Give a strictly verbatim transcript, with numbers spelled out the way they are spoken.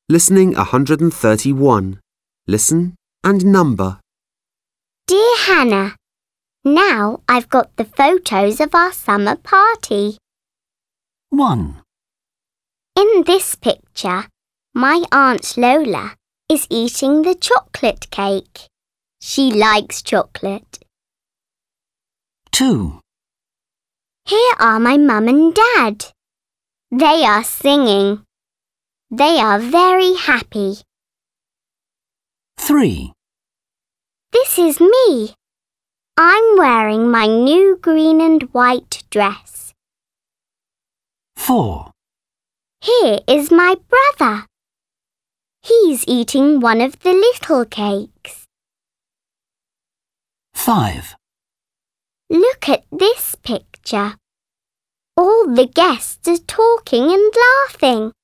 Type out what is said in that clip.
Listening one hundred thirty-one. Listen and number. Dear Hannah, now I've got the photos of our summer party. one. In this picture, my Aunt Lola is eating the chocolate cake. She likes chocolate. two. Here are my mum and dad. They are singing. They are very happy. three. This is me. I'm wearing my new green and white dress. four. Here is my brother. He's eating one of the little cakes. five. Look at this picture. All the guests are talking and laughing.